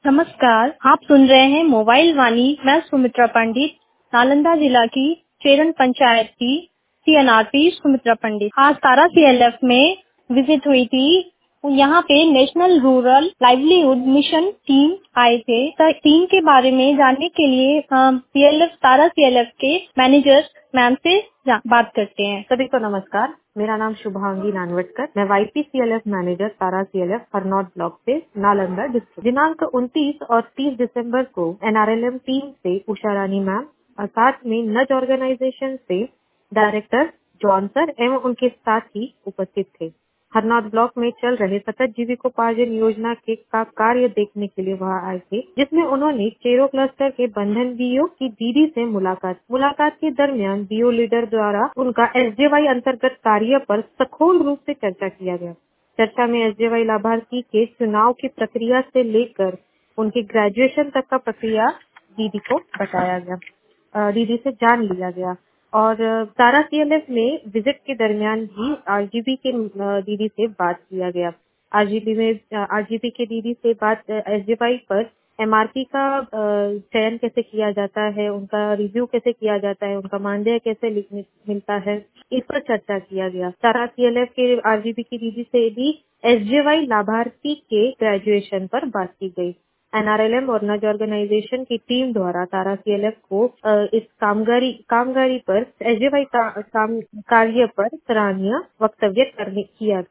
नमस्कार, आप सुन रहे हैं मोबाइल वाणी। मैं सुमित्रा पंडित, नालंदा जिला की चेरन पंचायत की सीएनआरपी सुमित्रा पंडित। आज तारा सीएलएफ में विजिट हुई थी। यहाँ पे national rural livelihood mission team आए थे। तो टीम के बारे में जानने के लिए हम तारा सीएलएफ के मैनेजर मैम से बात करते हैं। सभी को नमस्कार। मेरा नाम शुभांगी नानवटकर। मैं YPCLF manager Tara CLF Harnaut block से नालंदा डिस्ट्रिक्ट। दिनांक 29 और 30 दिसंबर को एनआरएलएम टीम से उषा रानी मैम और साथ में नज ऑर्गेनाइजेशन से डायरेक्टर जॉन सर एवं उनके साथी उपस्थित थे। हरनौत ब्लॉक में चल रहे सतत जीविकोपार्जन योजना के का कार्य देखने के लिए वहां आए थे, जिसमें उन्होंने चेरो क्लस्टर के बंधन बीओ की दीदी से मुलाकात के दरमियान बीओ लीडर द्वारा उनका एसजेवाई अंतर्गत कार्य पर सखोल रूप से चर्चा किया गया। चर्चा में एसजेवाई लाभार्थी के चुनाव की प्रक्रिया से लेकर उनके ग्रेजुएशन तक का प्रक्रिया दीदी को बताया गया, दीदी से जान लिया गया। और तारा सीएलएफ में विजिट के दरमियान भी आरजीबी के दीदी से बात किया गया। आरजीबी के दीदी से बात एसजेवाई पर एमआरपी का चयन कैसे किया जाता है, उनका रिव्यू कैसे किया जाता है, उनका मानदेय कैसे मिलता है, इस पर चर्चा किया गया। तारा सीएलएफ के आरजीबी की दीदी से भी एसजेवाई लाभार्थी के ग्रेजुएशन पर बात की गई। एनआरएलएम और नज ऑर्गेनाइजेशन की टीम द्वारा तारा सीएलएफ को इस कामगारी पर एसजेवाई कार्य पर सराहनीय वक्तव्य किया।